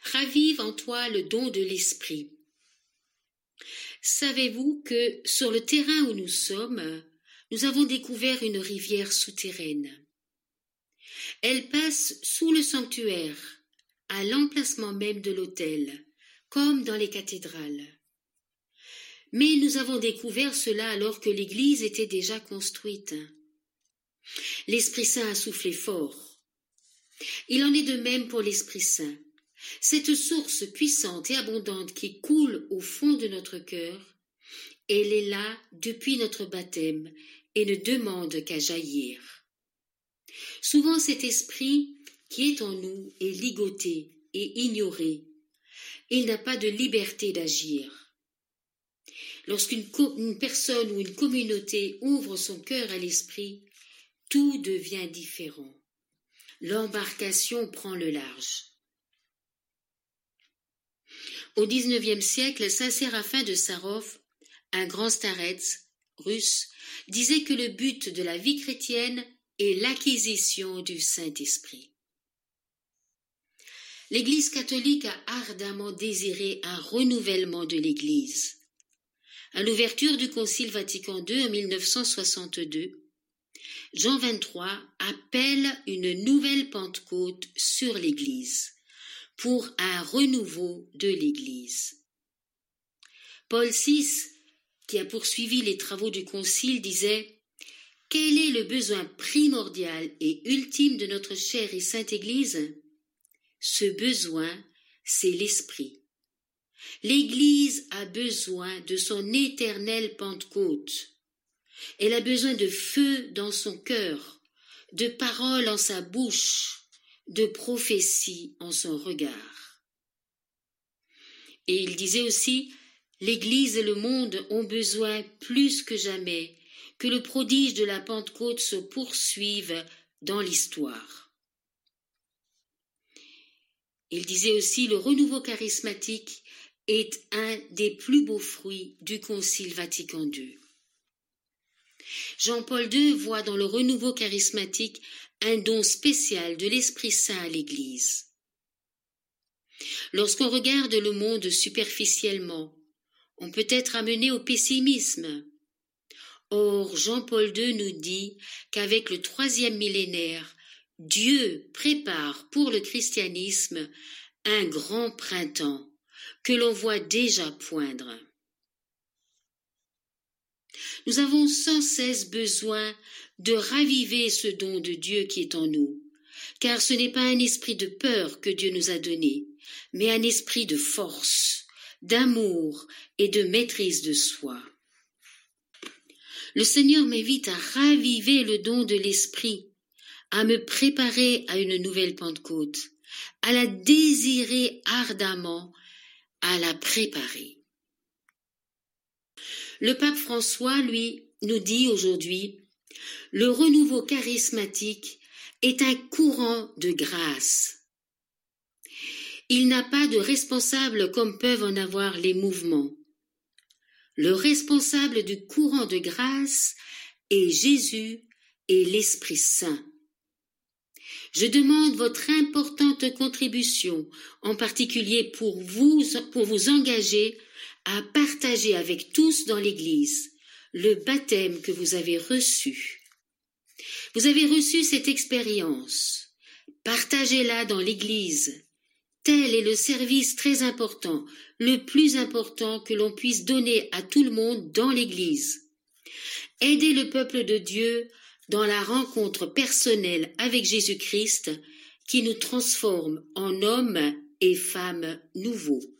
Ravive en toi le don de l'esprit. Savez-vous que sur le terrain où nous sommes, nous avons découvert une rivière souterraine. Elle passe sous le sanctuaire, à l'emplacement même de l'autel, comme dans les cathédrales. Mais nous avons découvert cela alors que l'église était déjà construite. L'Esprit Saint a soufflé fort. Il en est de même pour l'Esprit Saint. Cette source puissante et abondante qui coule au fond de notre cœur, elle est là depuis notre baptême et ne demande qu'à jaillir. Souvent cet esprit qui est en nous est ligoté et ignoré. Il n'a pas de liberté d'agir. Lorsqu'une personne ou une communauté ouvre son cœur à l'esprit, tout devient différent. L'embarcation prend le large. Au XIXe siècle, saint Séraphin de Sarov, un grand starets russe, disait que le but de la vie chrétienne est l'acquisition du Saint-Esprit. L'Église catholique a ardemment désiré un renouvellement de l'Église. À l'ouverture du Concile Vatican II en 1962, Jean XXIII appelle une nouvelle Pentecôte sur l'Église, pour un renouveau de l'Église. Paul VI, qui a poursuivi les travaux du Concile, disait « Quel est le besoin primordial et ultime de notre chère et sainte Église ? Ce besoin, c'est l'Esprit. L'Église a besoin de son éternelle Pentecôte. Elle a besoin de feu dans son cœur, de paroles en sa bouche, de prophétie en son regard. » Et il disait aussi, l'Église et le monde ont besoin plus que jamais que le prodige de la Pentecôte se poursuive dans l'histoire. Il disait aussi, le renouveau charismatique est un des plus beaux fruits du Concile Vatican II. Jean-Paul II voit dans le renouveau charismatique un don spécial de l'Esprit Saint à l'Église. Lorsqu'on regarde le monde superficiellement, on peut être amené au pessimisme. Or, Jean-Paul II nous dit qu'avec le 3e millénaire, Dieu prépare pour le christianisme un grand printemps que l'on voit déjà poindre. Nous avons sans cesse besoin de raviver ce don de Dieu qui est en nous, car ce n'est pas un esprit de peur que Dieu nous a donné, mais un esprit de force, d'amour et de maîtrise de soi. Le Seigneur m'invite à raviver le don de l'esprit, à me préparer à une nouvelle Pentecôte, à la désirer ardemment, à la préparer. Le pape François, lui, nous dit aujourd'hui « Le renouveau charismatique est un courant de grâce. Il n'a pas de responsable comme peuvent en avoir les mouvements. Le responsable du courant de grâce est Jésus et l'Esprit Saint. Je demande votre importante contribution, en particulier pour vous engager à partager avec tous dans l'Église le baptême que vous avez reçu. Vous avez reçu cette expérience. Partagez-la dans l'Église. Tel est le service très important, le plus important que l'on puisse donner à tout le monde dans l'Église. Aidez le peuple de Dieu dans la rencontre personnelle avec Jésus-Christ qui nous transforme en hommes et femmes nouveaux.